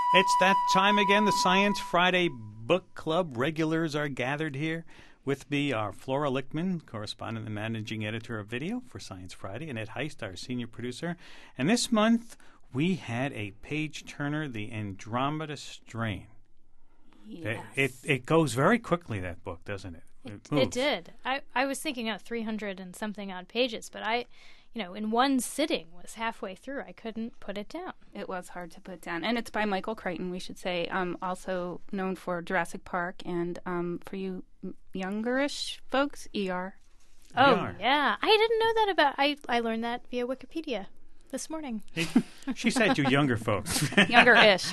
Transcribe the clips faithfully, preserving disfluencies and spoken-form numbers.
It's that time again. The Science Friday Book Club regulars are gathered here. With me are Flora Lichtman, correspondent and managing editor of video for Science Friday, and Ed Heist, our senior producer. And this month, we had a page-turner, The Andromeda Strain. Yes. It, it, it goes very quickly, that book, doesn't it? It, it did. I, I was thinking of three hundred and something odd pages, but I, you know, in one sitting was halfway through. I couldn't put it down. It was hard to put down. And it's by Michael Crichton, we should say, um, also known for Jurassic Park and um, for you youngerish folks, E R. Oh, E R. yeah. I didn't know that about I I learned that via Wikipedia this morning. She said you younger folks. Younger-ish.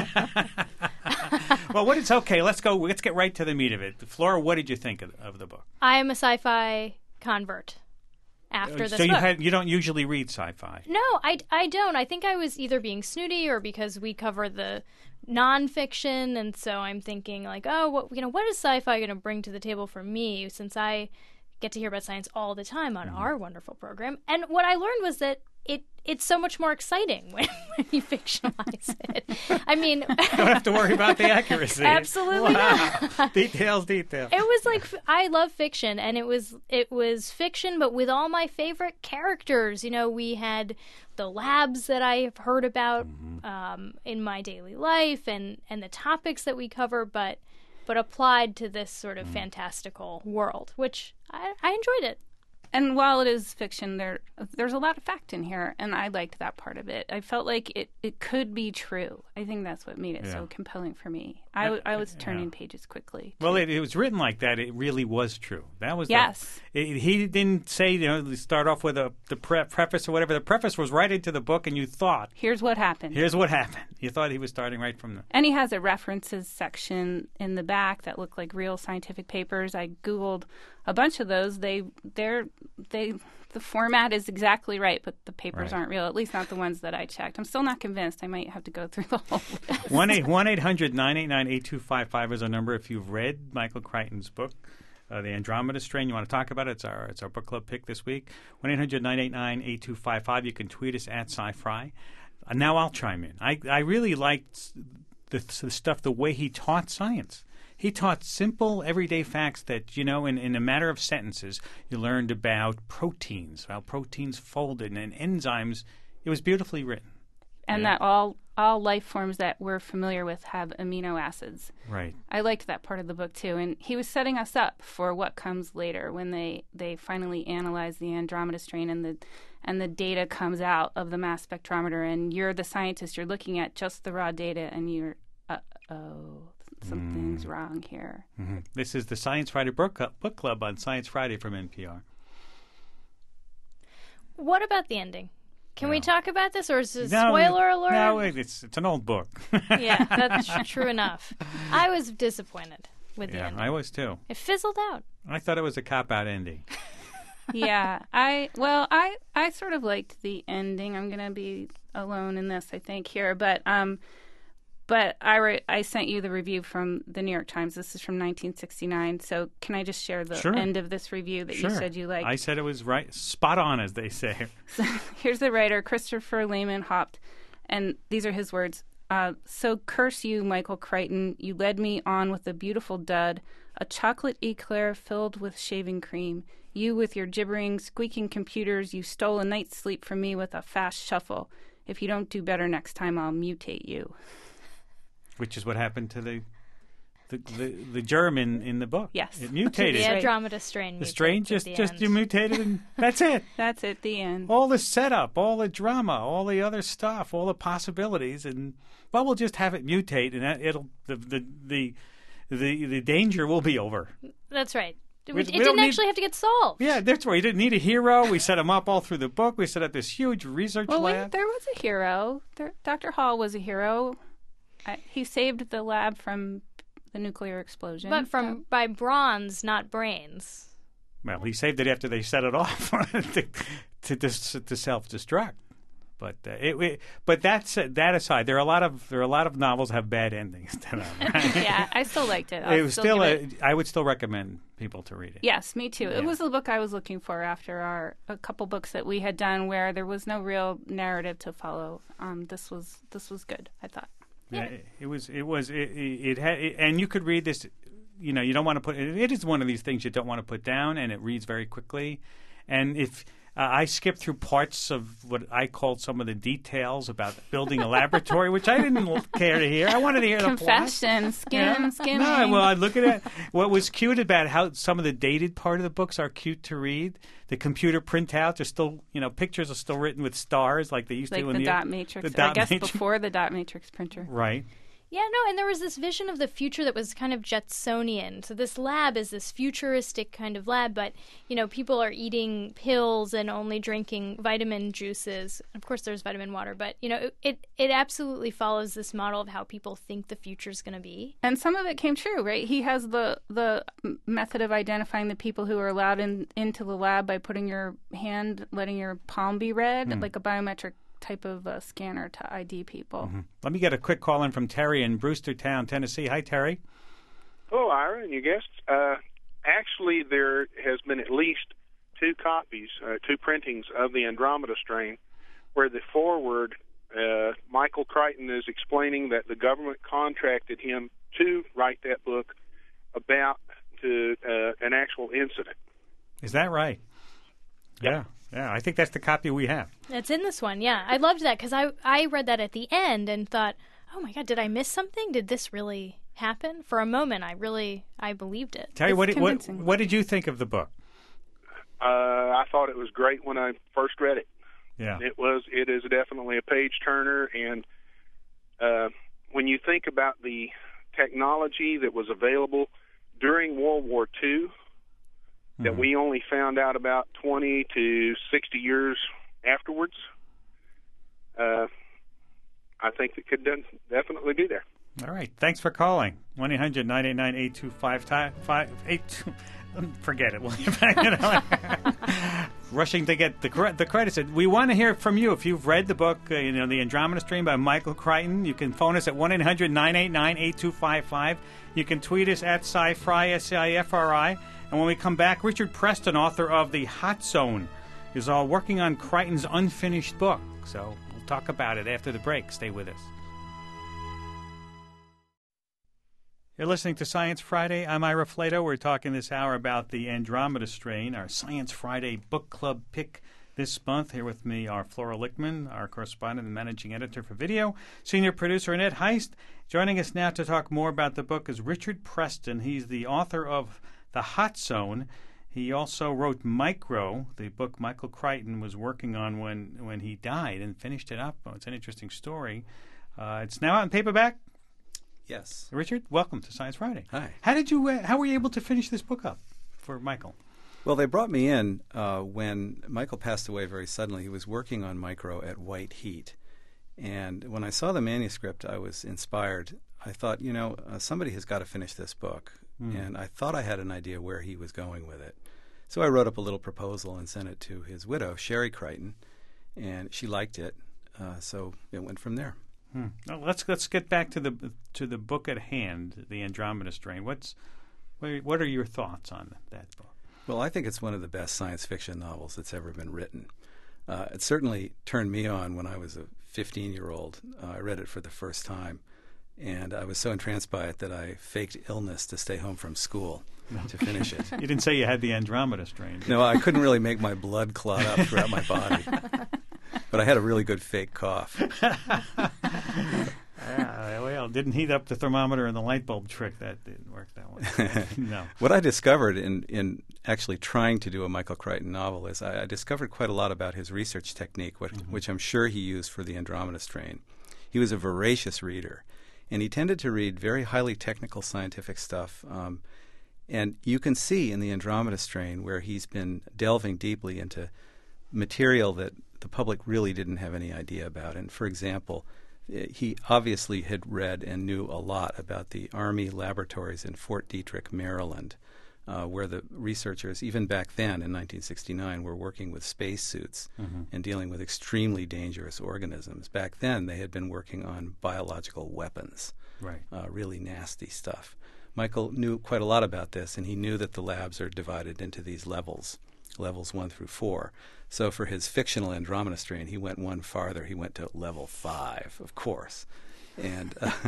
Well, what it's okay. Let's go. Let's get right to the meat of it. Flora, what did you think of, of the book? I am a sci-fi convert after Uh, this so you book. had you don't usually read sci-fi. No, I, I don't. I think I was either being snooty or because we cover the nonfiction, and so I'm thinking like, oh, what you know, what is sci-fi going to bring to the table for me? Since I get to hear about science all the time on Mm-hmm. our wonderful program, and what I learned was that it it's so much more exciting when, when you fictionalize it. I mean, Don't have to worry about the accuracy. Absolutely Wow. not. Details, details. It was like I love fiction, and it was it was fiction, but with all my favorite characters. You know, we had the labs that I have heard about Mm-hmm. um, in my daily life, and, and the topics that we cover, but but applied to this sort Mm-hmm. of fantastical world, which I, I enjoyed it. And while it is fiction, there there's a lot of fact in here, and I liked that part of it. I felt like it, it could be true. I think that's what made it Yeah. so compelling for me. I, w- I was turning pages quickly. Well, it, it was written like that. It really was true. That was Yes. The, it, he didn't say, you know, start off with a the pre- preface or whatever. The preface was right into the book, and you thought, Here's what happened. here's what happened. You thought he was starting right from the. And he has a references section in the back that look like real scientific papers. I Googled a bunch of those. They, they're, they, the format is exactly right, but the papers Right. aren't real. At least not the ones that I checked. I'm still not convinced. I might have to go through the whole list. one eight hundred nine eight nine eight two five five is our number if you've read Michael Crichton's book, uh, The Andromeda Strain. You want to talk about it? It's our it's our book club pick this week. one eight hundred nine eight nine eight two five five. You can tweet us at SciFri. Uh, now I'll chime in. I I really liked the, the stuff, the way he taught science. He taught simple, everyday facts that, you know, in, in a matter of sentences, you learned about proteins, how proteins folded, and enzymes. It was beautifully written. And Yeah. that all all life forms that we're familiar with have amino acids. Right. I liked that part of the book too, and he was setting us up for what comes later when they, they finally analyze the Andromeda strain and the and the data comes out of the mass spectrometer, and you're the scientist. You're looking at just the raw data, and you're uh oh, something's wrong here. Mm-hmm. This is the Science Friday book Club, book club on Science Friday from N P R. What about the ending? Can we No. talk about this, or is this No, spoiler alert? No, it's it's an old book. Yeah, that's true enough. I was disappointed with the Yeah, ending. I was too. It fizzled out. I thought it was a cop-out ending. Yeah, I well, I I sort of liked the ending. I'm gonna be alone in this, I think, here, but um, but I re- I sent you the review from the New York Times. This is from nineteen sixty-nine. So can I just share the Sure. end of this review that Sure. you said you liked? I said it was right, spot on, as they say. So here's the writer, Christopher Lehman Haupt, and these are his words. Uh, so curse you, Michael Crichton. You led me on with a beautiful dud, a chocolate eclair filled with shaving cream. You with your gibbering, squeaking computers, you stole a night's sleep from me with a fast shuffle. If you don't do better next time, I'll mutate you. Which is what happened to the the the, the germ in, in the book. Yes. It The mutated. right. Andromeda strain. The mutates strain at just the just end. you mutated, and that's it. That's it, the end. All the setup, all the drama, all the other stuff, all the possibilities, and well, we'll just have it mutate, and that, it'll the the the the, the danger will be over. That's right. It, We- it we didn't don't need- actually have to get solved. Yeah, that's right. We didn't need a hero. We set him up all through the book. We set up this huge research Well, lab. wait, there was a hero. There, Doctor Hall was a hero. I, he saved the lab from the nuclear explosion. But from by bronze, not brains. Well, he saved it after they set it off to to, dis, to self-destruct. But uh, it, it, but that's that aside, there are a lot of there are a lot of novels have bad endings to them. Right? Yeah, I still liked it. I'll It was still, give a, it- I would still recommend people to read it. Yes, me too. Yeah. It was the book I was looking for after our a couple books that we had done where there was no real narrative to follow. Um, this was this was good, I thought. Yeah, it, it was. It was. It, it, it had, it, and you could read this. You know, you don't want to put. It, it is one of these things you don't want to put down, and it reads very quickly. And if uh, I skipped through parts of what I called some of the details about building a laboratory, which I didn't care to hear. I wanted to hear the plot. Confession, skin, Yeah. skin. No, well, I look at it. What was cute about how some of the dated part of the books are cute to read. The computer printouts are still, you know, pictures are still written with stars like they used like to in the the dot matrix. the dot I guess matrix. before the dot matrix printer. Right. Yeah, no, and there was this vision of the future that was kind of Jetsonian. So this lab is this futuristic kind of lab, but, you know, people are eating pills and only drinking vitamin juices. Of course, there's vitamin water, but, you know, it it, it absolutely follows this model of how people think the future is going to be. And some of it came true, right? He has the the method of identifying the people who are allowed in into the lab by putting your hand, letting your palm be read, Hmm. like a biometric type of uh, scanner to I D people. Mm-hmm. Let me get a quick call in from Terry in Brewstertown, Tennessee. Hi, Terry. Hello, Ira, and your guests. Uh, actually, there has been at least two copies, uh, two printings of the Andromeda strain, where the foreword, uh, Michael Crichton is explaining that the government contracted him to write that book about to, uh, an actual incident. Is that right? Yeah. Yeah, I think that's the copy we have. It's in this one, yeah. I loved that because I, I read that at the end and thought, oh, my God, did I miss something? Did this really happen? For a moment, I really, I believed it. Terry, It's what did, what, convincing. what did you think of the book? Uh, I thought it was great when I first read it. Yeah. It was. It is definitely a page turner, and uh, when you think about the technology that was available during World War Two, that Mhm. we only found out about twenty to sixty years afterwards, uh, I think it could de- definitely be there. All right. Thanks for calling. one eight hundred nine eight nine eight two five five. Forget it. We'll get back to Rushing to get the cre- the credits. We want to hear from you. If you've read the book, uh, you know, The Andromeda Strain by Michael Crichton, you can phone us at one eight hundred nine eight nine eight two five five. You can tweet us at SciFri, S C I F R I. And when we come back, Richard Preston, author of The Hot Zone, is all working on Crichton's unfinished book. So we'll talk about it after the break. Stay with us. You're listening to Science Friday. I'm Ira Flato. We're talking this hour about the Andromeda Strain, our Science Friday book club pick this month. Here with me are Flora Lichtman, our correspondent and managing editor for video, senior producer Annette Heist. Joining us now to talk more about the book is Richard Preston. He's the author of The Hot Zone. He also wrote Micro, the book Michael Crichton was working on when, when he died, and finished it up. Oh, it's an interesting story. Uh, it's now out in paperback. Yes. Richard, welcome to Science Friday. Hi. How did you? Uh, how were you able to finish this book up for Michael? Well, they brought me in uh, when Michael passed away very suddenly. He was working on Micro at White Heat. And when I saw the manuscript, I was inspired. I thought, you know, uh, somebody has got to finish this book. Mm. And I thought I had an idea where he was going with it. So I wrote up a little proposal and sent it to his widow, Sherry Crichton, and she liked it. Uh, so it went from there. Hmm. Now let's let's get back to the to the book at hand, The Andromeda Strain. What's what are your thoughts on that book? Well, I think it's one of the best science fiction novels that's ever been written. Uh, it certainly turned me on when I was a fifteen-year-old. Uh, I read it for the first time, and I was so entranced by it that I faked illness to stay home from school to finish it. You didn't say you had the Andromeda Strain. No, I couldn't really make my blood clot up throughout my body. But I had a really good fake cough. Yeah, well, didn't heat up the thermometer and the light bulb trick. That didn't work that way. No. What I discovered in, in actually trying to do a Michael Crichton novel is I, I discovered quite a lot about his research technique, which, mm-hmm. which I'm sure he used for the Andromeda Strain. He was a voracious reader, and he tended to read very highly technical scientific stuff. Um, and you can see in the Andromeda Strain where he's been delving deeply into material that the public really didn't have any idea about. And for example, he obviously had read and knew a lot about the Army laboratories in Fort Detrick, Maryland, uh, where the researchers, even back then in nineteen sixty-nine, were working with spacesuits mm-hmm. and dealing with extremely dangerous organisms. Back then, they had been working on biological weapons, right? Uh, really nasty stuff. Michael knew quite a lot about this, and he knew that the labs are divided into these levels, levels one through four. So for his fictional Andromeda Strain, he went one farther. He went to level five, of course. and uh,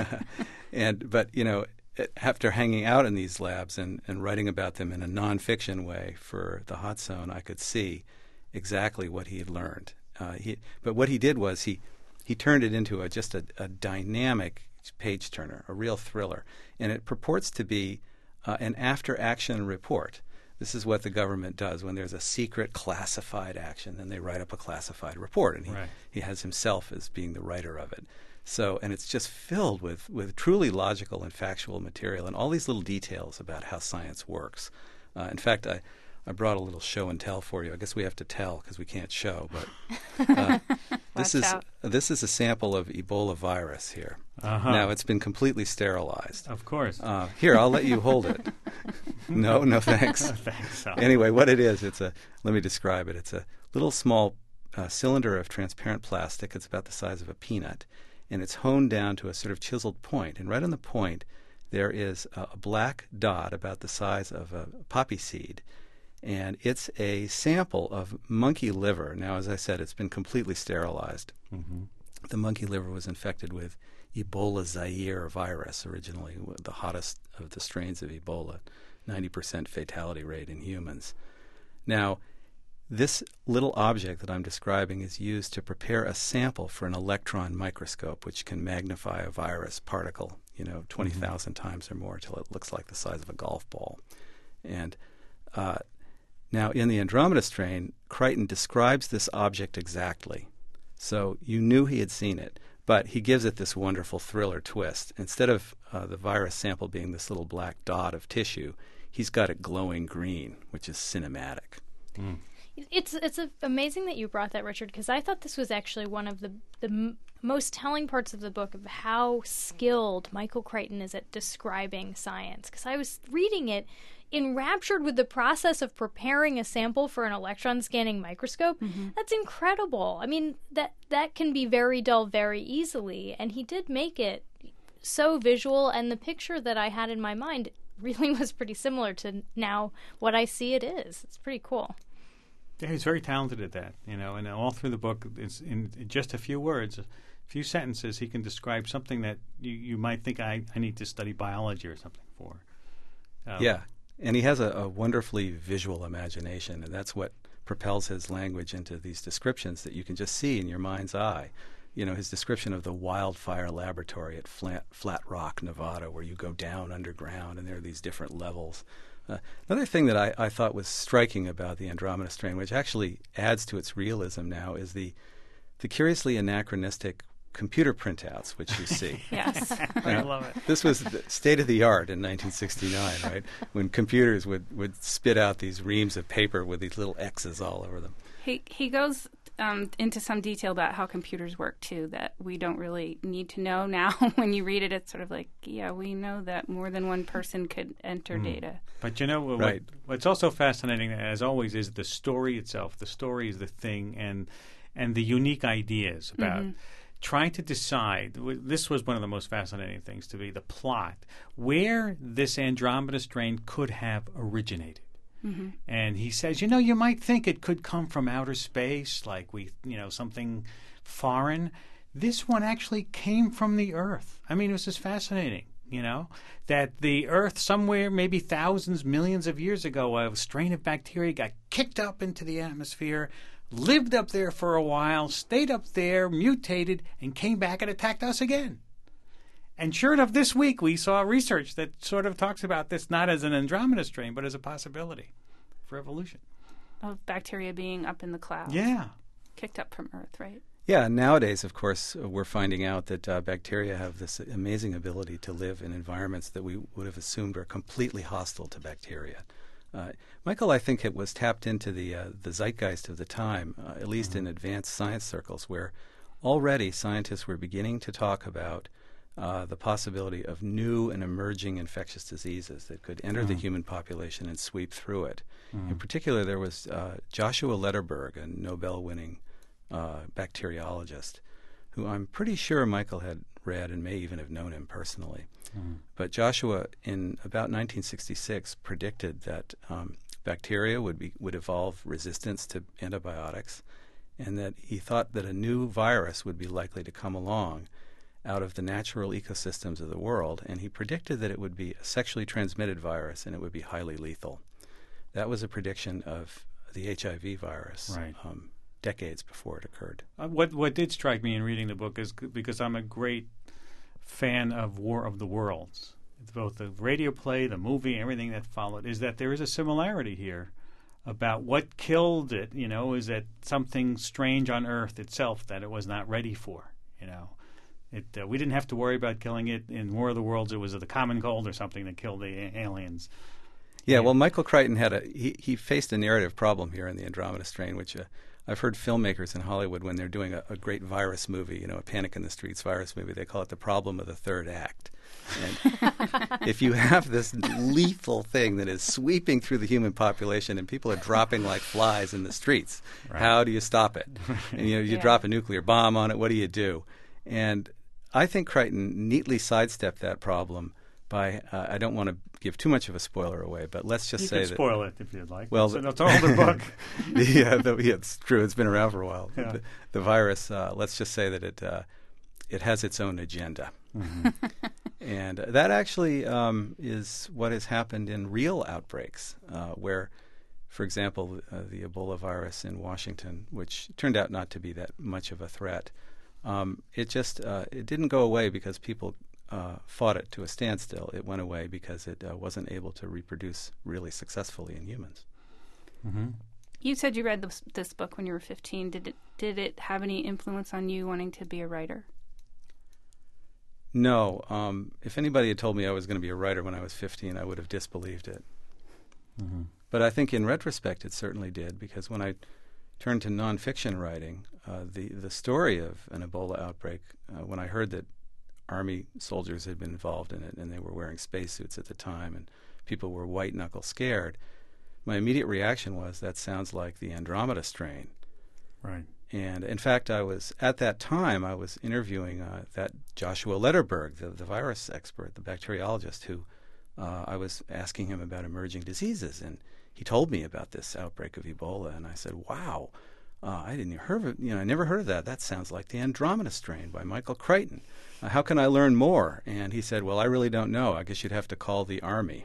and but you know, after hanging out in these labs and, and writing about them in a nonfiction way for the Hot Zone, I could see exactly what he had learned. Uh, he, but what he did was he he turned it into a just a, a dynamic page turner, a real thriller, and it purports to be uh, an after-action report. This is what the government does when there's a secret classified action, then they write up a classified report, and he, Right. he has himself as being the writer of it. So, and it's just filled with, with truly logical and factual material and all these little details about how science works. Uh, in fact, I, I brought a little show and tell for you. I guess we have to tell because we can't show, but uh, this is out. this is a sample of Ebola virus here. Uh-huh. Now, it's been completely sterilized. Of course. Uh, here, I'll let you hold it. No, no thanks. Thanks. Al. Anyway, what it is, it's a, let me describe it. It's a little small uh, cylinder of transparent plastic. It's about the size of a peanut, and it's honed down to a sort of chiseled point. And right on the point, there is a, a black dot about the size of a poppy seed, and it's a sample of monkey liver. Now, as I said, it's been completely sterilized. Mm-hmm. The monkey liver was infected with Ebola Zaire virus, originally the hottest of the strains of Ebola, ninety percent fatality rate in humans. Now, this little object that I'm describing is used to prepare a sample for an electron microscope, which can magnify a virus particle, you know, twenty thousand mm-hmm. times or more until it looks like the size of a golf ball. And uh, now in the Andromeda strain, Crichton describes this object exactly. So you knew he had seen it, but he gives it this wonderful thriller twist. Instead of uh, the virus sample being this little black dot of tissue, he's got it glowing green, which is cinematic. Mm. It's it's a, amazing that you brought that, Richard, because I thought this was actually one of the the m- most telling parts of the book of how skilled Michael Crichton is at describing science. Because I was reading it, enraptured with the process of preparing a sample for an electron scanning microscope. Mm-hmm. That's incredible. I mean, that that can be very dull very easily, and he did make it so visual, and the picture that I had in my mind really was pretty similar to now what I see it is. It's pretty cool. Yeah, he's very talented at that, you know, and all through the book, it's in just a few words, a few sentences, he can describe something that you, you might think I, I need to study biology or something for. Um, yeah, and he has a, a wonderfully visual imagination, and that's what propels his language into these descriptions that you can just see in your mind's eye. You know, his description of the wildfire laboratory at Flat, Flat Rock, Nevada, where you go down underground and there are these different levels. Uh, another thing that I, I thought was striking about the Andromeda strain, which actually adds to its realism now, is the the curiously anachronistic computer printouts, which you see. Yes. I love it. This was the state of the art in nineteen sixty-nine, right? When computers would, would spit out these reams of paper with these little X's all over them. He he goes um, into some detail about how computers work, too, that we don't really need to know now. When you read it, it's sort of like, yeah, we know that more than one person could enter mm. data. But, you know, what, right. what's also fascinating, as always, is the story itself. The story is the thing, and and the unique ideas about mm-hmm. trying to decide. This was one of the most fascinating things to me, the plot, where this Andromeda strain could have originated. Mm-hmm. And he says, you know, you might think it could come from outer space, like we, you know, something foreign. This one actually came from the Earth. I mean, it was just fascinating, you know, that the Earth somewhere, maybe thousands, millions of years ago, a strain of bacteria got kicked up into the atmosphere, lived up there for a while, stayed up there, mutated, and came back and attacked us again. And sure enough, this week we saw research that sort of talks about this not as an Andromeda strain, but as a possibility for evolution. Of bacteria being up in the clouds. Yeah. Kicked up from Earth, right? Yeah, nowadays, of course, uh, we're finding out that uh, bacteria have this amazing ability to live in environments that we would have assumed are completely hostile to bacteria. Uh, Michael, I think, it was tapped into the uh, the zeitgeist of the time, uh, at least mm-hmm. in advanced science circles, where already scientists were beginning to talk about Uh, the possibility of new and emerging infectious diseases that could enter mm. the human population and sweep through it. Mm. In particular, there was uh, Joshua Lederberg, a Nobel-winning uh, bacteriologist, who I'm pretty sure Michael had read and may even have known him personally. Mm. But Joshua, in about nineteen sixty-six, predicted that um, bacteria would be would evolve resistance to antibiotics, and that he thought that a new virus would be likely to come along out of the natural ecosystems of the world, and he predicted that it would be a sexually transmitted virus and it would be highly lethal. That was a prediction of the H I V virus Right. um, decades before it occurred. Uh, what what did strike me in reading the book is c- because I'm a great fan of War of the Worlds, both the radio play, the movie, everything that followed, is that there is a similarity here about what killed it. You know, is that something strange on Earth itself that it was not ready for. You know, it uh, we didn't have to worry about killing it in War of the Worlds. It was the common cold or something that killed the a- aliens. Yeah, well, Michael Crichton had a he, he faced a narrative problem here in the Andromeda Strain, which uh, I've heard filmmakers in Hollywood, when they're doing a, a great virus movie, you know, a Panic in the Streets virus movie, they call it the problem of the third act. And if you have this lethal thing that is sweeping through the human population and people are dropping like flies in the streets, Right. how do you stop it? And you know, you Yeah. drop a nuclear bomb on it, what do you do? And I think Crichton neatly sidestepped that problem by, uh, I don't want to give too much of a spoiler away, but let's just You say can that. spoil it if you'd like. Well, it's, an- it's an older book. yeah, the, yeah, it's true. It's been around for a while. Yeah. The, the virus, uh, let's just say that it uh, it has its own agenda. Mm-hmm. And that actually um, is what has happened in real outbreaks, uh, where, for example, uh, the Ebola virus in Washington, which turned out not to be that much of a threat, um, it just uh, it didn't go away because people uh, fought it to a standstill. It went away because it uh, wasn't able to reproduce really successfully in humans. Mm-hmm. You said you read this, this book when you were fifteen. Did it did it have any influence on you wanting to be a writer? No. Um, if anybody had told me I was going to be a writer when I was fifteen, I would have disbelieved it. Mm-hmm. But I think in retrospect it certainly did, because when I turned to nonfiction writing, uh, the, the story of an Ebola outbreak, uh, when I heard that Army soldiers had been involved in it and they were wearing spacesuits at the time and people were white-knuckle scared, my immediate reaction was, that sounds like the Andromeda strain. Right. And in fact, I was at that time I was interviewing uh, that Joshua Lederberg, the, the virus expert, the bacteriologist, who uh, I was asking him about emerging diseases, and he told me about this outbreak of Ebola, and I said, "Wow, uh, I didn't hear of it. You know, I never heard of that. That sounds like the Andromeda strain by Michael Crichton. Uh, how can I learn more?" And he said, "Well, I really don't know. I guess you'd have to call the Army."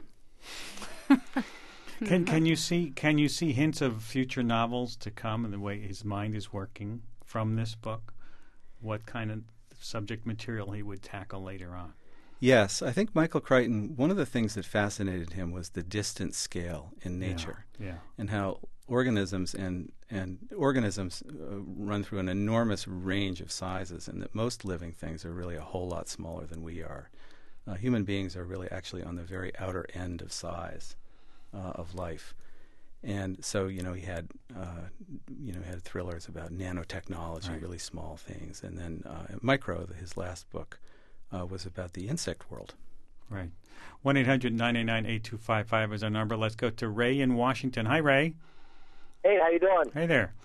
Can can you see can you see hints of future novels to come and the way his mind is working from this book? What kind of subject material he would tackle later on? Yes, I think Michael Crichton, one of the things that fascinated him was the distance scale in nature, Yeah. yeah. and how organisms and and organisms uh, run through an enormous range of sizes, and that most living things are really a whole lot smaller than we are. Uh, human beings are really actually on the very outer end of size uh, of life. And so, you know, he had, uh, you know, he had thrillers about nanotechnology, Right. really small things, and then uh, Micro, his last book, uh, was about the insect world. Right. one eight hundred nine eight nine eight two five five is our number. Let's go to Ray in Washington. Hi, Ray. Hey, how you doing? Hey there.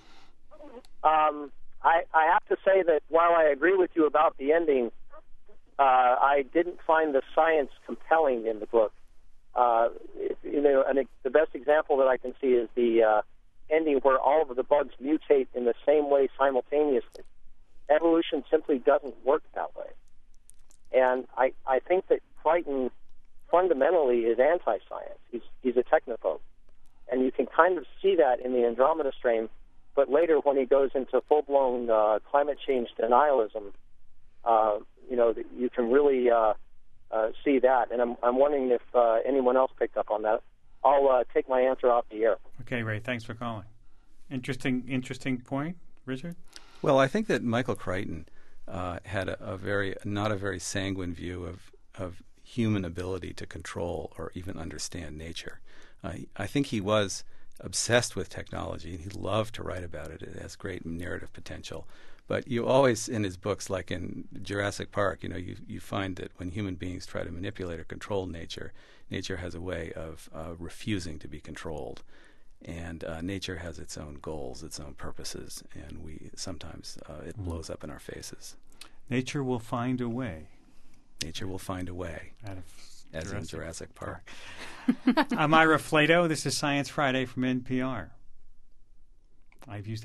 Um, I, I have to say that while I agree with you about the ending, uh, I didn't find the science compelling in the book. Uh, if, you know, and it, the best example that I can see is the uh, ending where all of the bugs mutate in the same way simultaneously. Evolution simply doesn't work that way. And I, I think that Crichton fundamentally is anti-science. He's, he's a technophobe. And you can kind of see that in the Andromeda strain, but later when he goes into full-blown uh, climate change denialism, uh, you know, you can really uh, uh, see that. And I'm, I'm wondering if uh, anyone else picked up on that. I'll uh, take my answer off the air. Okay, Ray, thanks for calling. Interesting interesting point, Richard? Well, I think that Michael Crichton uh, had a, a very, not a very sanguine view of, of human ability to control or even understand nature. Uh, I think he was obsessed with technology, and he loved to write about it. It has great narrative potential. But you always, in his books, like in Jurassic Park, you know, you, you find that when human beings try to manipulate or control nature, nature has a way of uh, refusing to be controlled. And uh, nature has its own goals, its own purposes, and we sometimes uh, it blows up in our faces. Nature will find a way. Nature will find a way, Out of as Jurassic in Jurassic Park. I'm Ira Flato. This is Science Friday from N P R. I've used that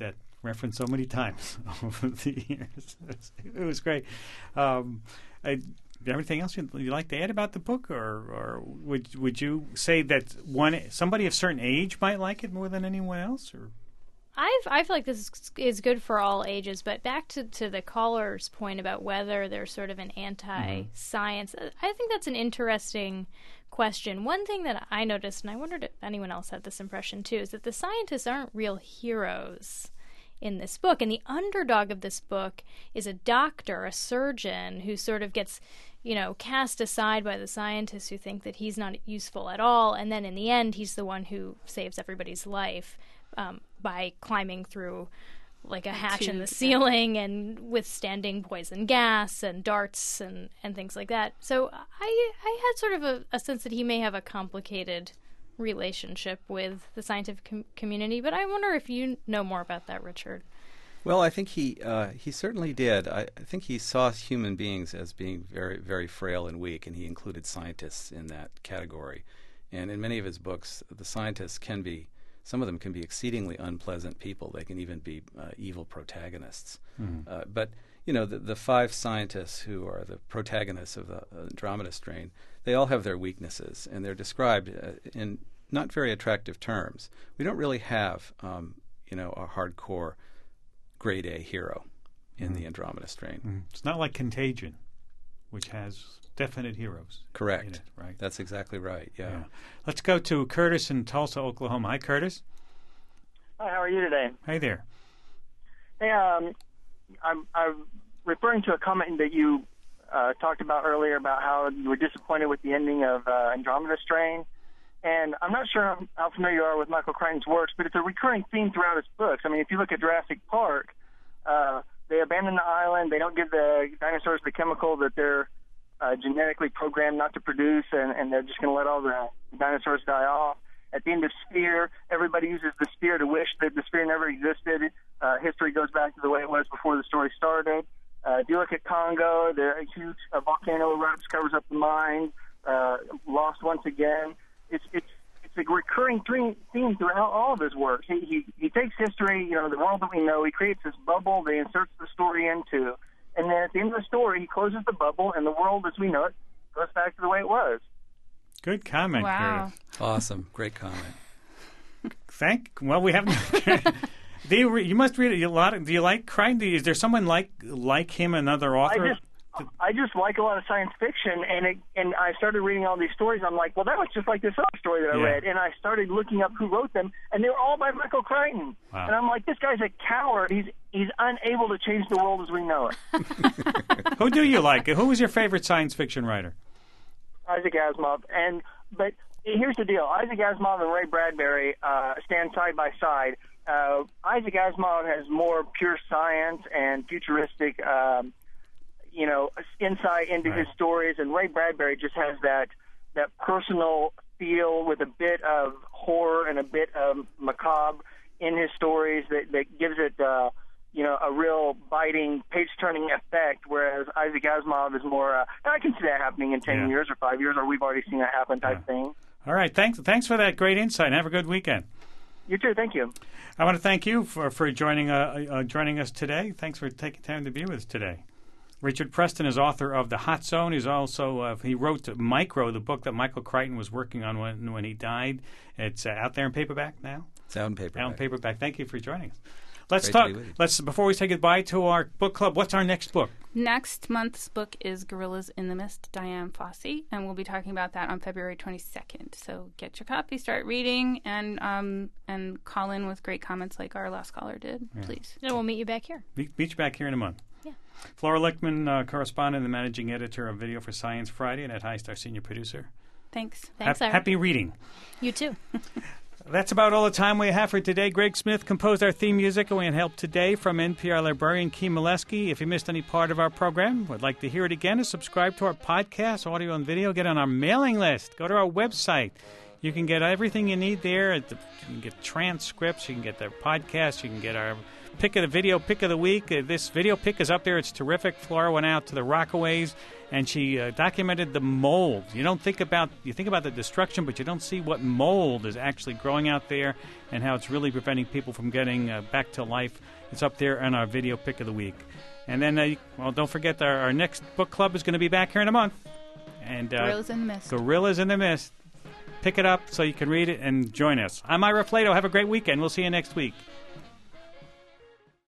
referenced so many times over the years. It was great. Um, I, Everything else you'd, you'd like to add about the book, or, or would would you say that one somebody of certain age might like it more than anyone else? Or I've, I feel like this is good for all ages, but back to, to the caller's point about whether there's sort of an anti-science, mm-hmm. I think that's an interesting question. One thing that I noticed, and I wondered if anyone else had this impression too, is that the scientists aren't real heroes in this book, and the underdog of this book is a doctor, a surgeon, who sort of gets, you know, cast aside by the scientists who think that he's not useful at all, and then in the end he's the one who saves everybody's life um, by climbing through like a hatch in the ceiling and withstanding poison gas and darts and, and things like that. So I I had sort of a, a sense that he may have a complicated relationship with the scientific com- community, but I wonder if you know more about that, Richard. Well, I think he uh, he certainly did. I, I think he saw human beings as being very, very frail and weak, and he included scientists in that category. And in many of his books, the scientists can be, some of them can be exceedingly unpleasant people. They can even be uh, evil protagonists. Mm-hmm. Uh, but, you know, the, the five scientists who are the protagonists of the Andromeda strain, they all have their weaknesses, and they're described uh, in not very attractive terms. We don't really have, um, you know, a hardcore grade A hero in mm-hmm. the Andromeda strain. Mm-hmm. It's not like Contagion, which has definite heroes. Correct. In it, right? That's exactly right, yeah. yeah. Let's go to Curtis in Tulsa, Oklahoma. Hi, Curtis. Hi, how are you today? Hi there. Hey, um, I'm, I'm referring to a comment that you uh, talked about earlier about how you were disappointed with the ending of uh, Andromeda Strain. And I'm not sure how familiar you are with Michael Crichton's works, but it's a recurring theme throughout his books. I mean, if you look at Jurassic Park, uh, they abandon the island. They don't give the dinosaurs the chemical that they're uh, genetically programmed not to produce, and, and they're just going to let all the dinosaurs die off. At the end of Sphere, everybody uses the spear to wish that the spear never existed. Uh, history goes back to the way it was before the story started. Uh, if you look at Congo, the huge uh, volcano erupts, covers up the mine, uh, lost once again. It's it's it's a recurring theme throughout all of his work. He, he he takes history, you know, the world that we know. He creates this bubble that he inserts the story into, and then at the end of the story, he closes the bubble, and the world as we know it goes back to the way it was. Good comment, wow. Curtis. Awesome, great comment. Thank. Well, we haven't. do you, you must read a lot. Of, do you like Crichton? Is there someone like like him, another author? I just, I just like a lot of science fiction, and it, and I started reading all these stories. I'm like, well, that was just like this other story that I yeah. read, and I started looking up who wrote them, and they were all by Michael Crichton. Wow. And I'm like, this guy's a coward. He's he's unable to change the world as we know it. Who do you like? Who was your favorite science fiction writer? Isaac Asimov. And but here's the deal: Isaac Asimov and Ray Bradbury uh, stand side by side. Uh, Isaac Asimov has more pure science and futuristic. Um, you know, insight into right. his stories, and Ray Bradbury just has that that personal feel with a bit of horror and a bit of macabre in his stories that, that gives it, uh, you know, a real biting, page-turning effect, whereas Isaac Asimov is more, uh, I can see that happening in ten yeah. years or five years, or we've already seen that happen type yeah. thing. All right, thanks, thanks for that great insight, and have a good weekend. You too, thank you. I want to thank you for, for joining, uh, uh, joining us today. Thanks for taking time to be with us today. Richard Preston is author of The Hot Zone. He's also uh, he wrote Micro, the book that Michael Crichton was working on when when he died. It's uh, out there in paperback now. It's out in paperback. Out in paperback. Thank you for joining us. Let's Great talk. Let's before we say goodbye to our book club. What's our next book? Next month's book is Gorillas in the Mist, Diane Fossey, and we'll be talking about that on February twenty-second. So get your copy, start reading, and um and call in with great comments like our last caller did, yeah. please. And we'll meet you back here. Meet, meet you back here in a month. Yeah. Flora Lichtman, uh, correspondent and managing editor of Video for Science Friday, and Ed Heist, our senior producer. Thanks. Thanks, ha- Happy reading. You too. That's about all the time we have for today. Greg Smith composed our theme music, and we had help today from N P R librarian Keem Molesky. If you missed any part of our program, would like to hear it again, or subscribe to our podcast, audio and video, get on our mailing list. Go to our website. You can get everything you need there. You can get transcripts. You can get their podcasts. You can get our pick of the video pick of the week. Uh, this video pick is up there. It's terrific. Flora went out to the Rockaways, and she uh, documented the mold. You don't think about you think about the destruction, but you don't see what mold is actually growing out there and how it's really preventing people from getting uh, back to life. It's up there on our video pick of the week. And then, uh, well, don't forget our, our next book club is going to be back here in a month. And uh, Gorillas in the Mist. Gorillas in the Mist. Pick it up so you can read it and join us. I'm Ira Flato. Have a great weekend. We'll see you next week.